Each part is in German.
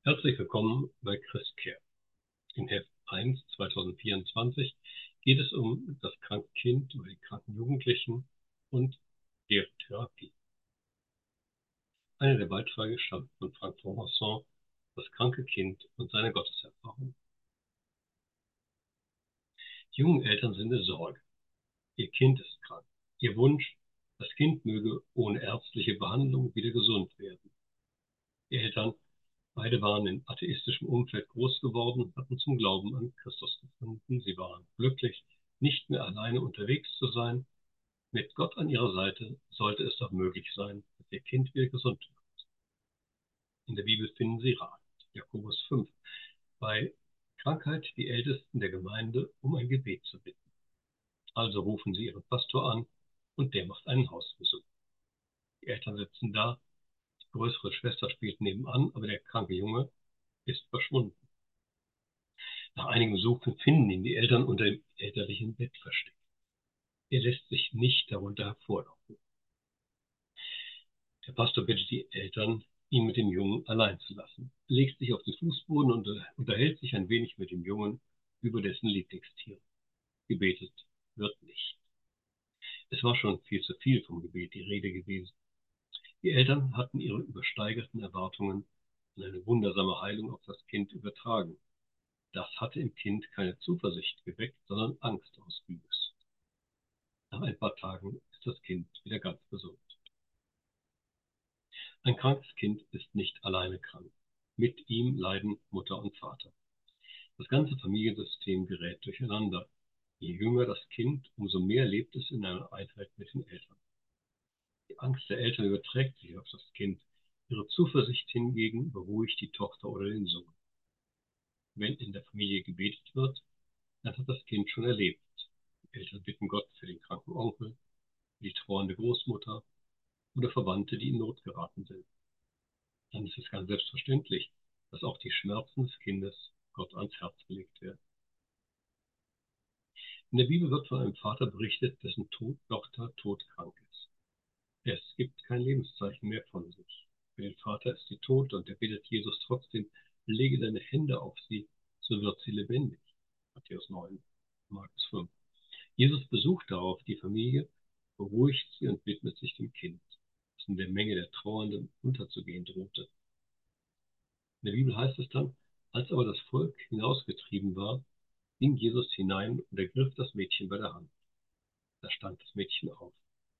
Herzlich willkommen bei Christcare. In Heft 1 2024 geht es um das kranke Kind oder die kranken Jugendlichen und deren Therapie. Einer der Beiträge stammt von Frank Fromenson, das kranke Kind und seine Gotteserfahrung. Die jungen Eltern sind in Sorge. Ihr Kind ist krank. Ihr Wunsch, das Kind möge ohne ärztliche Behandlung wieder gesund werden. Die Eltern, beide waren in atheistischem Umfeld groß geworden, hatten zum Glauben an Christus gefunden. Sie waren glücklich, nicht mehr alleine unterwegs zu sein. Mit Gott an ihrer Seite sollte es doch möglich sein, dass ihr Kind wieder gesund wird. In der Bibel finden Sie Rat, Jakobus 5, bei Krankheit die Ältesten der Gemeinde um ein Gebet zu bitten. Also rufen Sie Ihren Pastor an und der macht einen Hausbesuch. Die Eltern sitzen da, die größere Schwester spielt nebenan, aber der kranke Junge ist verschwunden. Nach einigem Suchen finden ihn die Eltern unter dem elterlichen Bett versteckt. Er lässt sich nicht darunter hervorlocken. Der Pastor bittet die Eltern, ihn mit dem Jungen allein zu lassen. Er legt sich auf den Fußboden und unterhält sich ein wenig mit dem Jungen über dessen Lieblingstier. Gebetet wird nicht. Es war schon viel zu viel vom Gebet die Rede gewesen. Die Eltern hatten ihre übersteigerten Erwartungen an eine wundersame Heilung auf das Kind übertragen. Das hatte im Kind keine Zuversicht geweckt, sondern Angst ausgelöst. Nach ein paar Tagen ist das Kind wieder ganz gesund. Ein krankes Kind ist nicht alleine krank. Mit ihm leiden Mutter und Vater. Das ganze Familiensystem gerät durcheinander. Je jünger das Kind, umso mehr lebt es in einer Einheit mit den Eltern. Die Angst der Eltern überträgt sich auf das Kind. Ihre Zuversicht hingegen beruhigt die Tochter oder den Sohn. Wenn in der Familie gebetet wird, dann hat das Kind schon erlebt. Die Eltern bitten Gott für den kranken Onkel, für die trauernde Großmutter oder Verwandte, die in Not geraten sind. Dann ist es ganz selbstverständlich, dass auch die Schmerzen des Kindes Gott ans Herz gelegt werden. In der Bibel wird von einem Vater berichtet, dessen Tochter todkrank ist. Es gibt kein Lebenszeichen mehr von sich. Für den Vater ist sie tot und er bittet Jesus trotzdem, lege deine Hände auf sie, so wird sie lebendig. Matthäus 9, Markus 5. Jesus besucht darauf die Familie, beruhigt sie und widmet sich dem Kind, das in der Menge der Trauernden unterzugehen drohte. In der Bibel heißt es dann, als aber das Volk hinausgetrieben war, ging Jesus hinein und ergriff das Mädchen bei der Hand. Da stand das Mädchen auf.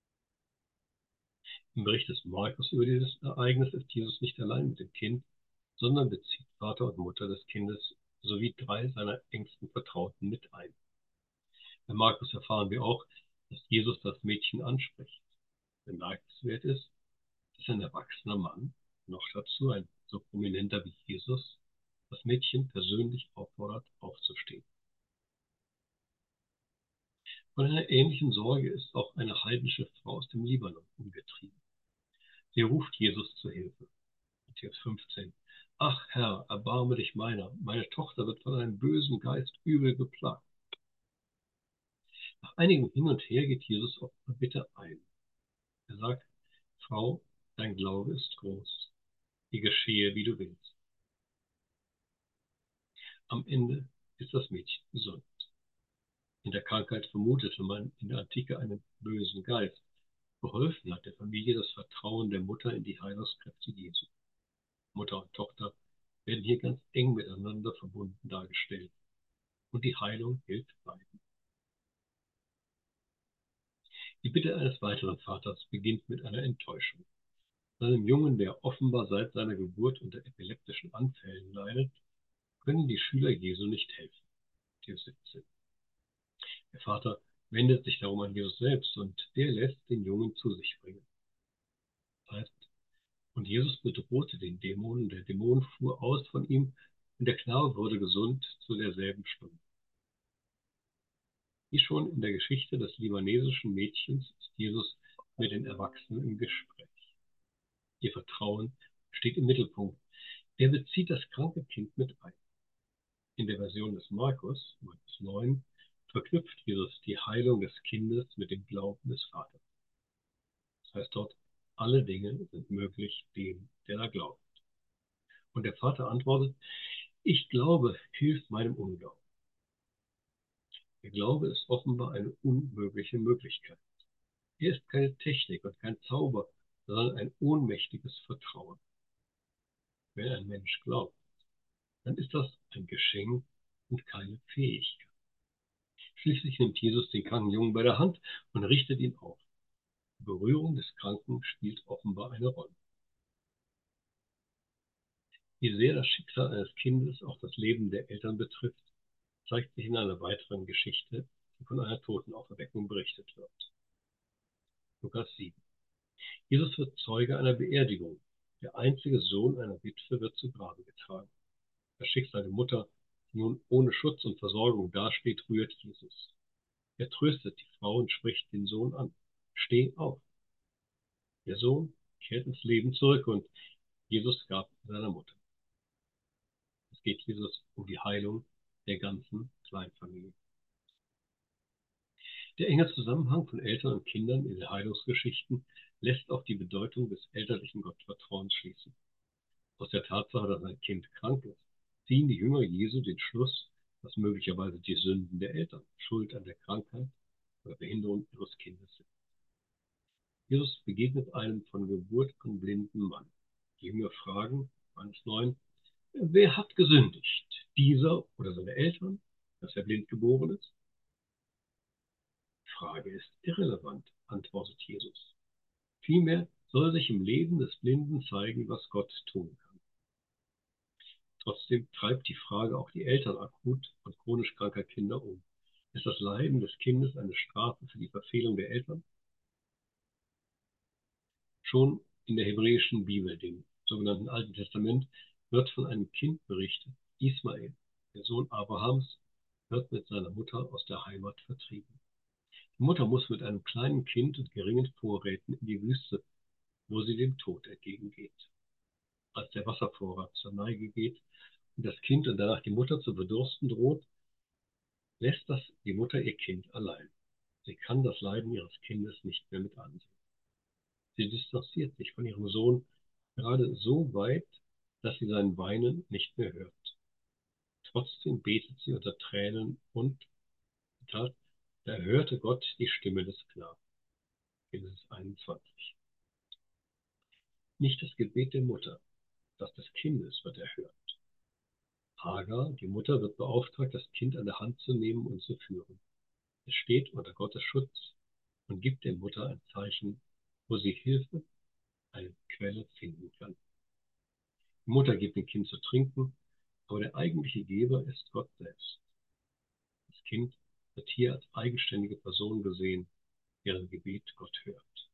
Im Bericht des Markus über dieses Ereignis ist Jesus nicht allein mit dem Kind, sondern bezieht Vater und Mutter des Kindes sowie 3 seiner engsten Vertrauten mit ein. Bei Markus erfahren wir auch, dass Jesus das Mädchen anspricht. Bemerkenswert ist, dass ein erwachsener Mann, noch dazu ein so prominenter wie Jesus, das Mädchen persönlich auffordert, aufzustehen. Von einer ähnlichen Sorge ist auch eine heidnische Frau aus dem Libanon umgetrieben. Sie ruft Jesus zu Hilfe. Matthäus 15. Ach Herr, erbarme dich meiner. Meine Tochter wird von einem bösen Geist übel geplagt. Nach einigem Hin und Her geht Jesus auf ihre Bitte ein. Er sagt, Frau, dein Glaube ist groß. Dir geschehe, wie du willst. Am Ende ist das Mädchen gesund. In der Krankheit vermutete man in der Antike einen bösen Geist. Geholfen hat der Familie das Vertrauen der Mutter in die Heilungskräfte Jesu. Mutter und Tochter werden hier ganz eng miteinander verbunden dargestellt. Und die Heilung hilft beiden. Die Bitte eines weiteren Vaters beginnt mit einer Enttäuschung. Seinem Jungen, der offenbar seit seiner Geburt unter epileptischen Anfällen leidet, können die Schüler Jesu nicht helfen. Matthäus 17. Der Vater wendet sich darum an Jesus selbst und der lässt den Jungen zu sich bringen. Das heißt, und Jesus bedrohte den Dämon, der Dämon fuhr aus von ihm und der Knabe wurde gesund zu derselben Stunde. Wie schon in der Geschichte des libanesischen Mädchens ist Jesus mit den Erwachsenen im Gespräch. Ihr Vertrauen steht im Mittelpunkt. Er bezieht das kranke Kind mit ein. In der Version des Markus, Markus 9, verknüpft Jesus die Heilung des Kindes mit dem Glauben des Vaters. Das heißt dort, alle Dinge sind möglich dem, der da glaubt. Und der Vater antwortet: Ich glaube, hilf meinem Unglauben. Der Glaube ist offenbar eine unmögliche Möglichkeit. Er ist keine Technik und kein Zauber, sondern ein ohnmächtiges Vertrauen. Wenn ein Mensch glaubt, dann ist das ein Geschenk und keine Fähigkeit. Schließlich nimmt Jesus den kranken Jungen bei der Hand und richtet ihn auf. Die Berührung des Kranken spielt offenbar eine Rolle. Wie sehr das Schicksal eines Kindes auch das Leben der Eltern betrifft, zeigt sich in einer weiteren Geschichte, die von einer Totenauferweckung berichtet wird. Lukas 7. Jesus wird Zeuge einer Beerdigung. Der einzige Sohn einer Witwe wird zu Grabe getragen. Das Schicksal der Mutter, die nun ohne Schutz und Versorgung dasteht, rührt Jesus. Er tröstet die Frau und spricht den Sohn an: Steh auf. Der Sohn kehrt ins Leben zurück und Jesus gab seiner Mutter. Es geht Jesus um die Heilung der ganzen Kleinfamilie. Der enge Zusammenhang von Eltern und Kindern in den Heilungsgeschichten lässt auf die Bedeutung des elterlichen Gottvertrauens schließen. Aus der Tatsache, dass ein Kind krank ist, ziehen die Jünger Jesu den Schluss, dass möglicherweise die Sünden der Eltern schuld an der Krankheit oder Behinderung ihres Kindes sind. Jesus begegnet einem von Geburt an blinden Mann. Die Jünger fragen, Johannes 9, wer hat gesündigt? Dieser oder seine Eltern, dass er blind geboren ist? Die Frage ist irrelevant, antwortet Jesus. Vielmehr soll sich im Leben des Blinden zeigen, was Gott tun kann. Trotzdem treibt die Frage auch die Eltern akut und chronisch kranker Kinder um. Ist das Leiden des Kindes eine Strafe für die Verfehlung der Eltern? Schon in der hebräischen Bibel, dem sogenannten Alten Testament, wird von einem Kind berichtet. Ismael, der Sohn Abrahams, wird mit seiner Mutter aus der Heimat vertrieben. Die Mutter muss mit einem kleinen Kind und geringen Vorräten in die Wüste, wo sie dem Tod entgegengeht. Als der Wasservorrat zur Neige geht und das Kind und danach die Mutter zu verdursten droht, lässt das die Mutter ihr Kind allein. Sie kann das Leiden ihres Kindes nicht mehr mit ansehen. Sie distanziert sich von ihrem Sohn gerade so weit, dass sie sein Weinen nicht mehr hört. Trotzdem betet sie unter Tränen und, Zitat, da hörte Gott die Stimme des Knaben. Genesis 21. Nicht das Gebet der Mutter, das des Kindes wird erhört. Hagar, die Mutter, wird beauftragt, das Kind an der Hand zu nehmen und zu führen. Es steht unter Gottes Schutz und gibt der Mutter ein Zeichen, wo sie Hilfe, eine Quelle finden kann. Die Mutter gibt dem Kind zu trinken, aber der eigentliche Geber ist Gott selbst. Das Kind wird hier als eigenständige Person gesehen, deren Gebet Gott hört.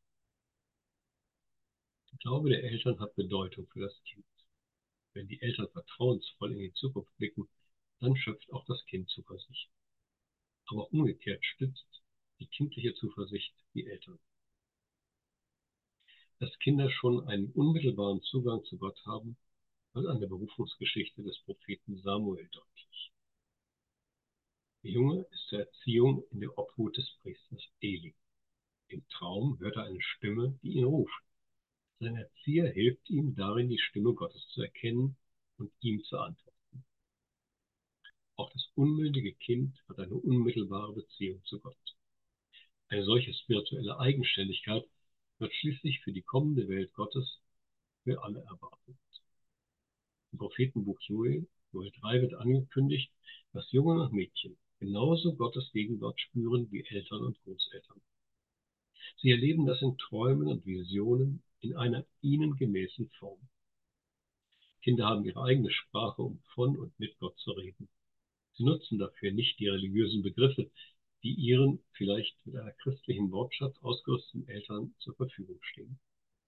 Der Glaube der Eltern hat Bedeutung für das Kind. Wenn die Eltern vertrauensvoll in die Zukunft blicken, dann schöpft auch das Kind Zuversicht. Aber umgekehrt stützt die kindliche Zuversicht die Eltern. Dass Kinder schon einen unmittelbaren Zugang zu Gott haben, wird an der Berufungsgeschichte des Propheten Samuel deutlich. Der Junge ist zur Erziehung in der Obhut des Priesters Eli. Im Traum hört er eine Stimme, die ihn ruft. Sein Erzieher hilft ihm darin, die Stimme Gottes zu erkennen und ihm zu antworten. Auch das unmündige Kind hat eine unmittelbare Beziehung zu Gott. Eine solche spirituelle Eigenständigkeit wird schließlich für die kommende Welt Gottes für alle erwartet. Im Prophetenbuch Joel 3 wird angekündigt, dass Jungen und Mädchen genauso Gottes Gegenwart spüren wie Eltern und Großeltern. Sie erleben das in Träumen und Visionen in einer ihnen gemäßen Form. Kinder haben ihre eigene Sprache, um von und mit Gott zu reden. Sie nutzen dafür nicht die religiösen Begriffe, die ihren vielleicht mit einer christlichen Wortschatz ausgerüsteten Eltern zur Verfügung stehen.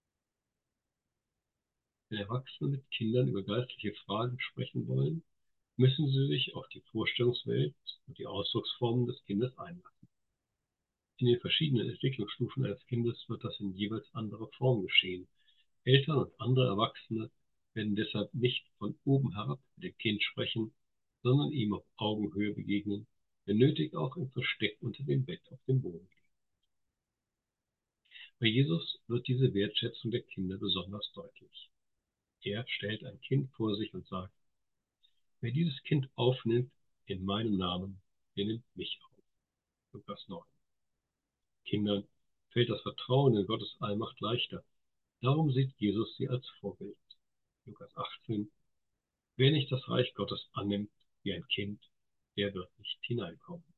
Wenn Erwachsene mit Kindern über geistliche Fragen sprechen wollen, müssen sie sich auf die Vorstellungswelt und die Ausdrucksformen des Kindes einlassen. In den verschiedenen Entwicklungsstufen eines Kindes wird das in jeweils anderer Form geschehen. Eltern und andere Erwachsene werden deshalb nicht von oben herab mit dem Kind sprechen, sondern ihm auf Augenhöhe begegnen, wenn nötig auch im Versteck unter dem Bett auf dem Boden liegen. Bei Jesus wird diese Wertschätzung der Kinder besonders deutlich. Er stellt ein Kind vor sich und sagt: Wer dieses Kind aufnimmt in meinem Namen, der nimmt mich auf. Lukas 9. Kindern fällt das Vertrauen in Gottes Allmacht leichter. Darum sieht Jesus sie als Vorbild. Lukas 18. Wer nicht das Reich Gottes annimmt wie ein Kind, der wird nicht hineinkommen.